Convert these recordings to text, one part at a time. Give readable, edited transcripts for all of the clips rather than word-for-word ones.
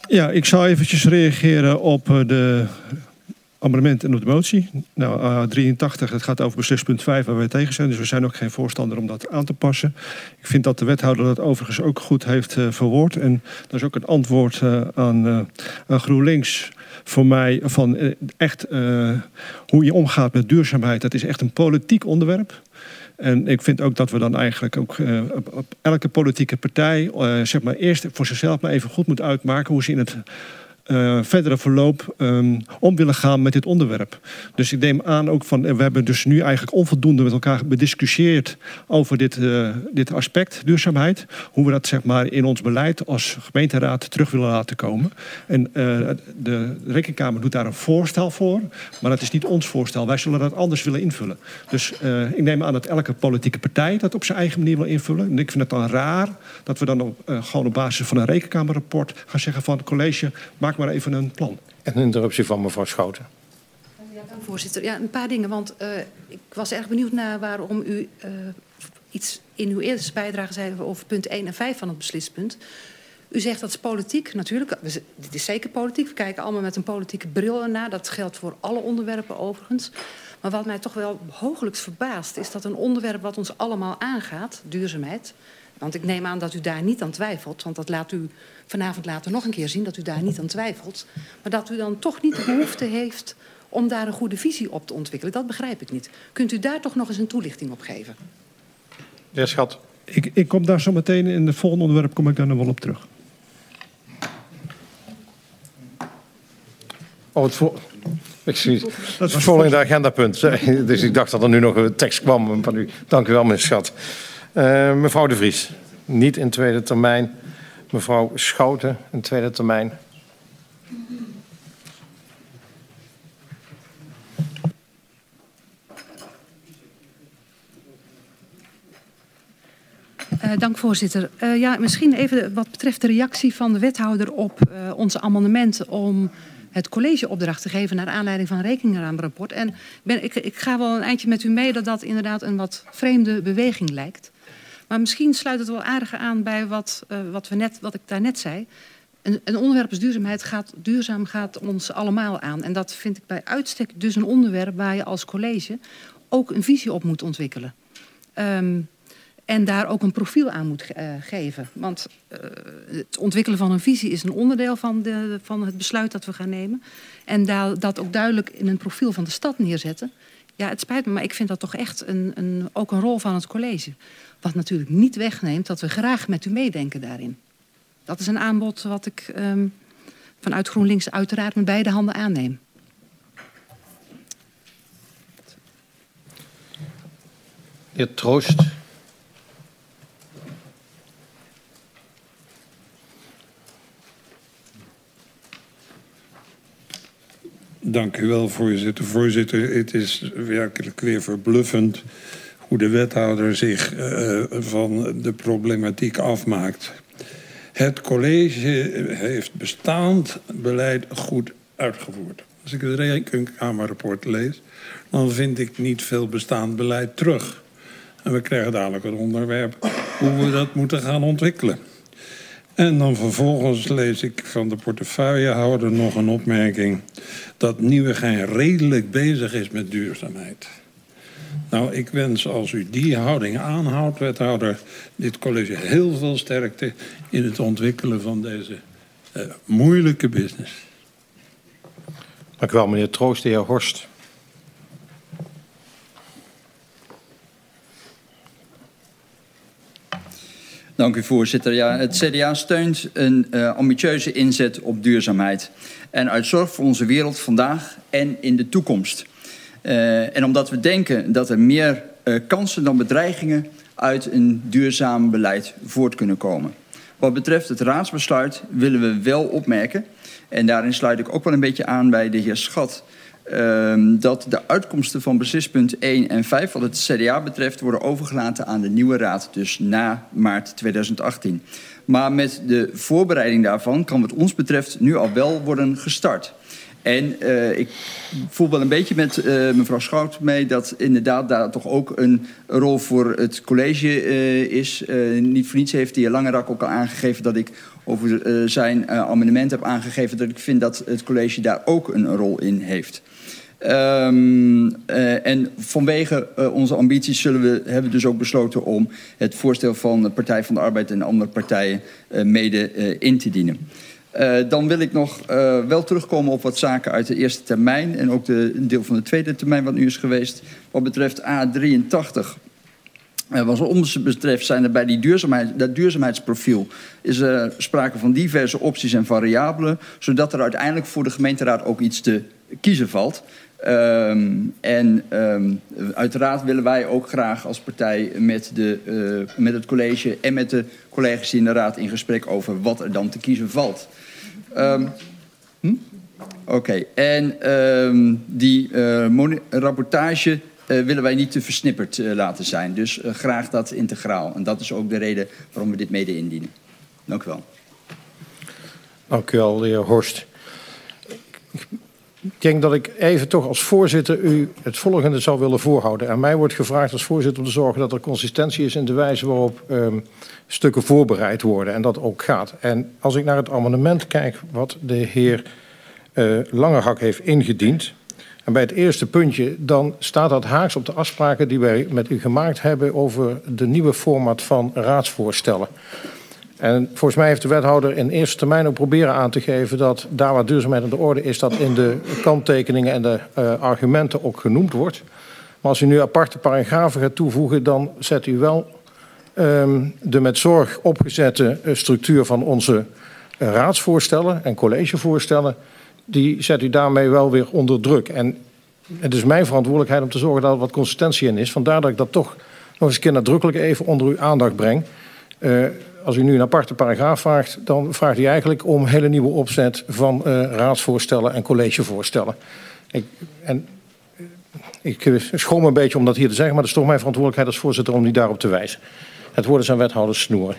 Ja, ik zal eventjes reageren op de amendement en op de motie. Nou, 83, het gaat over beslispunt 5 waar wij tegen zijn. Dus we zijn ook geen voorstander om dat aan te passen. Ik vind dat de wethouder dat overigens ook goed heeft verwoord. En dat is ook een antwoord aan GroenLinks voor mij. Van echt hoe je omgaat met duurzaamheid. Dat is echt een politiek onderwerp. En ik vind ook dat we dan eigenlijk ook op elke politieke partij zeg maar eerst voor zichzelf maar even goed moet uitmaken hoe ze in het verdere verloop om willen gaan met dit onderwerp. Dus ik neem aan ook van, we hebben dus nu eigenlijk onvoldoende met elkaar bediscussieerd over dit aspect, duurzaamheid. Hoe we dat zeg maar in ons beleid als gemeenteraad terug willen laten komen. En de Rekenkamer doet daar een voorstel voor, maar dat is niet ons voorstel. Wij zullen dat anders willen invullen. Dus ik neem aan dat elke politieke partij dat op zijn eigen manier wil invullen. En ik vind het dan raar dat we dan gewoon op basis van een Rekenkamerrapport gaan zeggen van college, maak maar even een plan. En een interruptie van mevrouw Schouten. Ja, dank voorzitter. Ja, een paar dingen, want ik was erg benieuwd naar waarom u iets in uw eerste bijdrage zei over punt 1 en 5 van het beslispunt. U zegt dat is politiek, natuurlijk. Dit is zeker politiek. We kijken allemaal met een politieke bril ernaar. Dat geldt voor alle onderwerpen overigens. Maar wat mij toch wel hoogelijks verbaast, is dat een onderwerp wat ons allemaal aangaat, duurzaamheid. Want ik neem aan dat u daar niet aan twijfelt, want dat laat u vanavond later nog een keer zien, dat u daar niet aan twijfelt. Maar dat u dan toch niet de behoefte heeft om daar een goede visie op te ontwikkelen, dat begrijp ik niet. Kunt u daar toch nog eens een toelichting op geven? De heer Schat. Ik kom daar zo meteen in het volgende onderwerp kom ik daar nog wel op terug. Excuus. Dat is volgende agendapunt. Dus ik dacht dat er nu nog een tekst kwam van u. Dank u wel, meneer Schat. Mevrouw De Vries, niet in tweede termijn. Mevrouw Schouten, in tweede termijn. Dank voorzitter. Ja, misschien even wat betreft de reactie van de wethouder op onze amendementen om het college opdracht te geven naar aanleiding van een Rekenkamerrapport. En ik ga wel een eindje met u mee dat dat inderdaad een wat vreemde beweging lijkt. Maar misschien sluit het wel aardig aan bij wat ik daarnet zei. Een onderwerp als duurzaam gaat ons allemaal aan. En dat vind ik bij uitstek dus een onderwerp waar je als college ook een visie op moet ontwikkelen. En daar ook een profiel aan moet geven. Want het ontwikkelen van een visie is een onderdeel van het besluit dat we gaan nemen. En dat ook duidelijk in een profiel van de stad neerzetten. Ja, het spijt me, maar ik vind dat toch echt ook een rol van het college. Wat natuurlijk niet wegneemt dat we graag met u meedenken daarin. Dat is een aanbod wat ik vanuit GroenLinks uiteraard met beide handen aanneem. Heer Troost. Dank u wel, voorzitter. Voorzitter, het is werkelijk weer verbluffend hoe de wethouder zich van de problematiek afmaakt. Het college heeft bestaand beleid goed uitgevoerd. Als ik het Rekenkamerrapport lees, dan vind ik niet veel bestaand beleid terug. En we krijgen dadelijk het onderwerp hoe we dat moeten gaan ontwikkelen. En dan vervolgens lees ik van de portefeuillehouder nog een opmerking dat Nieuwegein redelijk bezig is met duurzaamheid. Nou, ik wens als u die houding aanhoudt, wethouder, dit college heel veel sterkte in het ontwikkelen van deze moeilijke business. Dank u wel, meneer Troost. De heer Horst. Dank u, voorzitter. Ja, het CDA steunt een ambitieuze inzet op duurzaamheid. En uit zorg voor onze wereld vandaag en in de toekomst. En omdat we denken dat er meer kansen dan bedreigingen uit een duurzaam beleid voort kunnen komen. Wat betreft het raadsbesluit willen we wel opmerken, en daarin sluit ik ook wel een beetje aan bij de heer Schat, dat de uitkomsten van beslispunt 1 en 5 wat het CDA betreft worden overgelaten aan de nieuwe raad, dus na maart 2018. Maar met de voorbereiding daarvan kan wat ons betreft nu al wel worden gestart. En ik voel wel een beetje met mevrouw Schout mee dat inderdaad daar toch ook een rol voor het college is. Niet voor niets heeft de heer Langerak ook al aangegeven dat ik over zijn amendement heb aangegeven dat ik vind dat het college daar ook een rol in heeft. En vanwege onze ambities hebben we dus ook besloten om het voorstel van de Partij van de Arbeid en andere partijen mede in te dienen. Dan wil ik nog wel terugkomen op wat zaken uit de eerste termijn en ook een deel van de tweede termijn wat nu is geweest. Wat betreft A83. Wat ons betreft zijn er bij dat duurzaamheidsprofiel is er sprake van diverse opties en variabelen, zodat er uiteindelijk voor de gemeenteraad ook iets te kiezen valt. Uiteraard willen wij ook graag als partij met het college en met de collega's in de raad in gesprek over wat er dan te kiezen valt. Oké. En die rapportage willen wij niet te versnipperd laten zijn. Dus graag dat integraal. En dat is ook de reden waarom we dit mede indienen. Dank u wel. Dank u wel, de heer Horst. Ik denk dat ik even toch als voorzitter u het volgende zou willen voorhouden. Aan mij wordt gevraagd als voorzitter om te zorgen dat er consistentie is in de wijze waarop stukken voorbereid worden. En dat ook gaat. En als ik naar het amendement kijk wat de heer Langehak heeft ingediend. En bij het eerste puntje, dan staat dat haaks op de afspraken die wij met u gemaakt hebben over de nieuwe format van raadsvoorstellen. En volgens mij heeft de wethouder in eerste termijn ook proberen aan te geven dat daar waar duurzaamheid aan de orde is, dat in de kanttekeningen en de argumenten ook genoemd wordt. Maar als u nu aparte paragrafen gaat toevoegen, dan zet u wel de met zorg opgezette structuur van onze raadsvoorstellen en collegevoorstellen, die zet u daarmee wel weer onder druk. En het is mijn verantwoordelijkheid om te zorgen dat er wat consistentie in is. Vandaar dat ik dat toch nog eens een keer nadrukkelijk even onder uw aandacht breng. Als u nu een aparte paragraaf vraagt, dan vraagt u eigenlijk om een hele nieuwe opzet van raadsvoorstellen en collegevoorstellen. Ik schoon me een beetje om dat hier te zeggen, maar het is toch mijn verantwoordelijkheid als voorzitter om u daarop te wijzen. Het woord is aan wethouder Snoer.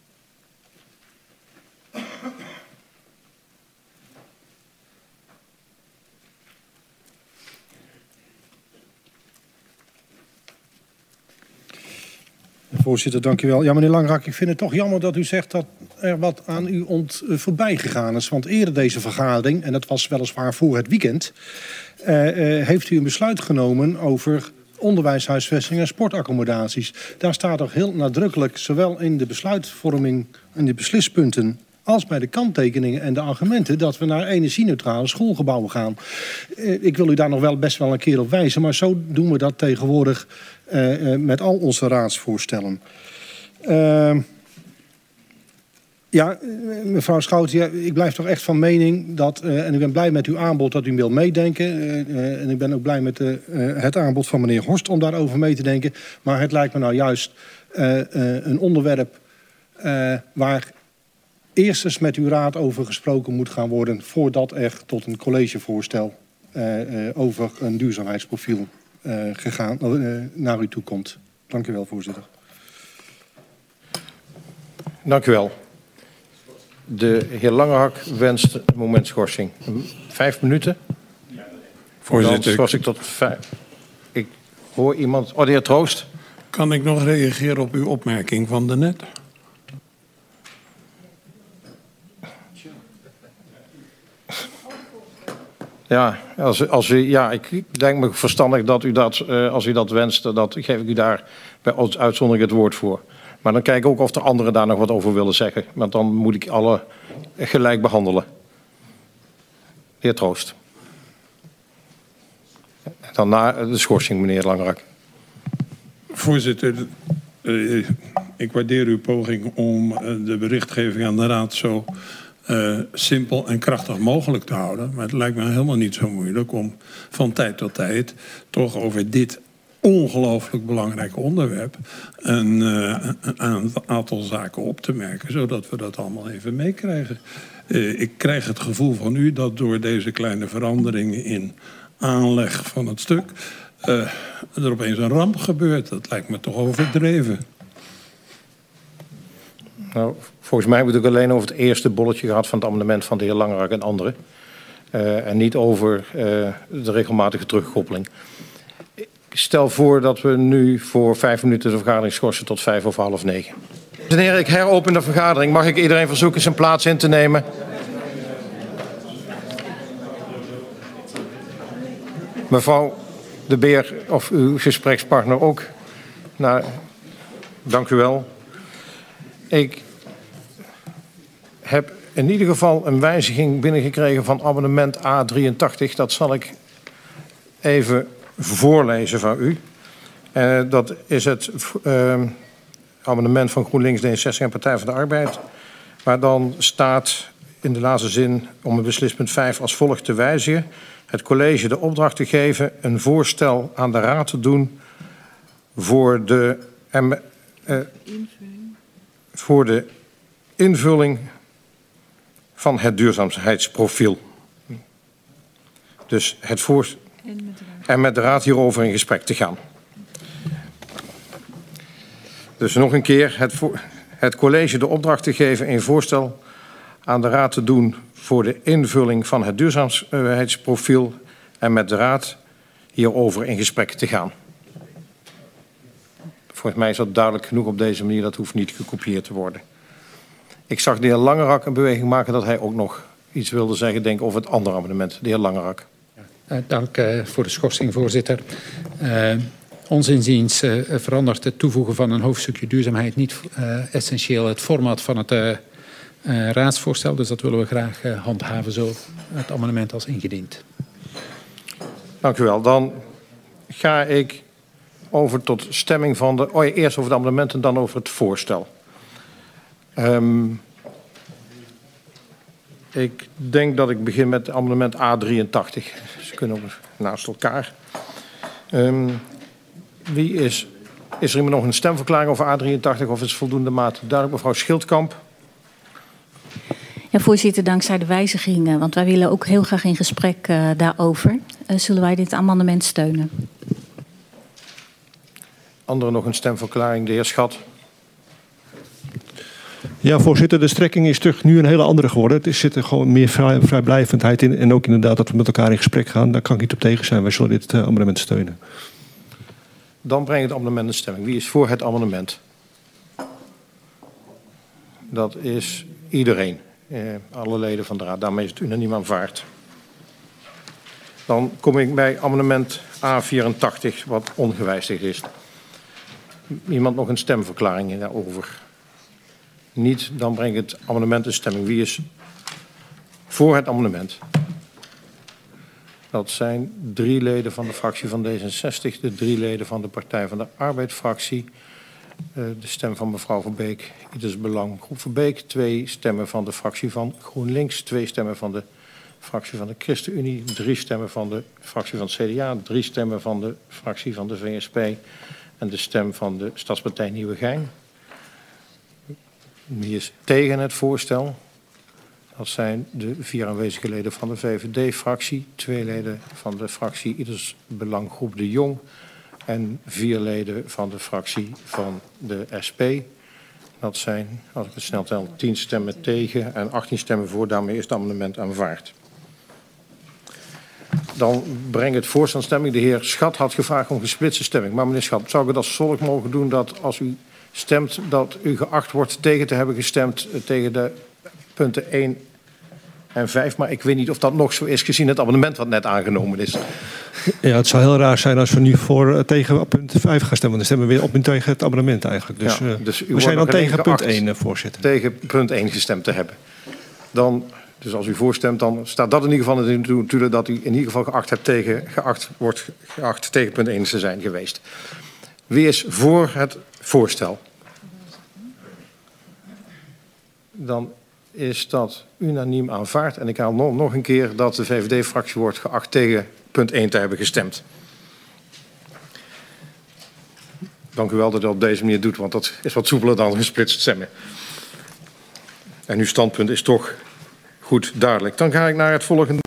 Voorzitter, dank u wel. Ja, meneer Langrak, ik vind het toch jammer dat u zegt dat er wat aan u voorbij gegaan is. Want eerder deze vergadering, en dat was weliswaar voor het weekend, heeft u een besluit genomen over onderwijshuisvesting en sportaccommodaties. Daar staat toch heel nadrukkelijk, zowel in de besluitvorming en de beslispunten als bij de kanttekeningen en de argumenten, dat we naar energie-neutrale schoolgebouwen gaan. Ik wil u daar nog wel best wel een keer op wijzen, maar zo doen we dat tegenwoordig met al onze raadsvoorstellen. Mevrouw Schout, ik blijf toch echt van mening dat, en ik ben blij met uw aanbod dat u wilt meedenken. En ik ben ook blij met het aanbod van meneer Horst om daarover mee te denken. Maar het lijkt me nou juist een onderwerp waar eerst eens met uw raad over gesproken moet gaan worden voordat er tot een collegevoorstel over een duurzaamheidsprofiel naar u toe komt. Dank u wel, voorzitter. Dank u wel. De heer Langehak wenst een moment schorsing. 5 minuten? Voorzitter. Dan schors ik tot 5. Ik hoor iemand. Oh, de heer Troost. Kan ik nog reageren op uw opmerking van daarnet? Ja, ik denk me verstandig dat u dat, als u dat wenst, dat geef ik u daar bij uitzondering het woord voor. Maar dan kijk ik ook of er anderen daar nog wat over willen zeggen. Want dan moet ik alle gelijk behandelen. Heer Troost. Dan na de schorsing, meneer Langrak. Voorzitter, ik waardeer uw poging om de berichtgeving aan de raad zo simpel en krachtig mogelijk te houden. Maar het lijkt me helemaal niet zo moeilijk om van tijd tot tijd toch over dit ongelooflijk belangrijk onderwerp een aantal zaken op te merken, zodat we dat allemaal even meekrijgen. Ik krijg het gevoel van u dat door deze kleine veranderingen in aanleg van het stuk er opeens een ramp gebeurt. Dat lijkt me toch overdreven. Nou, volgens mij heb ik het alleen over het eerste bolletje gehad van het amendement van de heer Langrak en anderen. En niet over de regelmatige terugkoppeling. Ik stel voor dat we nu voor 5 minuten de vergadering schorsen tot 5:05. Dames en heren, ik heropen de vergadering. Mag ik iedereen verzoeken zijn plaats in te nemen? Mevrouw De Beer, of uw gesprekspartner ook. Nou, dank u wel. Ik heb in ieder geval een wijziging binnengekregen van amendement A83. Dat zal ik even voorlezen van u. Dat is het amendement van GroenLinks, D66 en Partij van de Arbeid. Waar dan staat in de laatste zin om het beslispunt 5 als volgt te wijzigen. Het college de opdracht te geven een voorstel aan de raad te doen voor de invulling van het duurzaamheidsprofiel. Dus en met de raad hierover in gesprek te gaan. Dus nog een keer, het college de opdracht te geven een voorstel aan de raad te doen voor de invulling van het duurzaamheidsprofiel en met de raad hierover in gesprek te gaan. Volgens mij is dat duidelijk genoeg op deze manier, dat hoeft niet gekopieerd te worden. Ik zag de heer Langerak een beweging maken dat hij ook nog iets wilde zeggen, denk over het andere amendement. De heer Langerak. Dank voor de schorsing, voorzitter. Ons inziens verandert het toevoegen van een hoofdstukje duurzaamheid niet essentieel het format van het raadsvoorstel. Dus dat willen we graag handhaven, zo het amendement als ingediend. Dank u wel. Dan ga ik over tot stemming van de... eerst over het amendement en dan over het voorstel. Ik denk dat ik begin met amendement A83. Ze kunnen ook naast elkaar. Is er iemand nog een stemverklaring over A83 of is het voldoende mate duidelijk? Mevrouw Schildkamp. Ja, voorzitter, dankzij de wijzigingen, want wij willen ook heel graag in gesprek daarover, zullen wij dit amendement steunen. Anderen nog een stemverklaring, de heer Schat. Ja, voorzitter, de strekking is toch nu een hele andere geworden. Er zit er gewoon meer vrijblijvendheid in. En ook inderdaad dat we met elkaar in gesprek gaan. Daar kan ik niet op tegen zijn. Wij zullen dit amendement steunen. Dan breng ik het amendement in stemming. Wie is voor het amendement? Dat is iedereen. Alle leden van de raad. Daarmee is het unaniem aanvaard. Dan kom ik bij amendement A84, wat ongewijzigd is. Iemand nog een stemverklaring daarover? Niet, dan breng ik het amendement in stemming. Wie is voor het amendement? Dat zijn 3 leden van de fractie van D66, de 3 leden van de Partij van de Arbeid-fractie, de stem van mevrouw Verbeek, ieders belang groep Verbeek, 2 stemmen van de fractie van GroenLinks, 2 stemmen van de fractie van de ChristenUnie, 3 stemmen van de fractie van het CDA, 3 stemmen van de fractie van de VSP en de stem van de Stadspartij Nieuwegein. Wie is tegen het voorstel? Dat zijn de 4 aanwezige leden van de VVD-fractie, 2 leden van de fractie ieders belanggroep De Jong en 4 leden van de fractie van de SP. Dat zijn, als ik het snel tel, 10 stemmen tegen en 18 stemmen voor. Daarmee is het amendement aanvaard. Dan breng ik het voorstel in stemming. De heer Schat had gevraagd om gesplitste stemming. Maar meneer Schat, zou ik het als volgt mogen doen dat als u stemt dat u geacht wordt tegen te hebben gestemd tegen de punten 1 en 5. Maar ik weet niet of dat nog zo is gezien het amendement wat net aangenomen is. Ja, het zou heel raar zijn als we nu tegen punt 5 gaan stemmen. Dan stemmen we weer op tegen het amendement eigenlijk. Dus, ja, dus we zijn dan tegen punt 1, voorzitter. Tegen punt 1 gestemd te hebben. Dan, dus als u voorstemt, dan staat dat in ieder geval natuurlijk dat u in ieder geval wordt geacht tegen punt 1 te zijn geweest. Wie is voor het voorstel? Dan is dat unaniem aanvaard. En ik haal nog een keer dat de VVD-fractie wordt geacht tegen punt 1 te hebben gestemd. Dank u wel dat u dat op deze manier doet, want dat is wat soepeler dan gesplitst stemmen. En uw standpunt is toch goed duidelijk. Dan ga ik naar het volgende.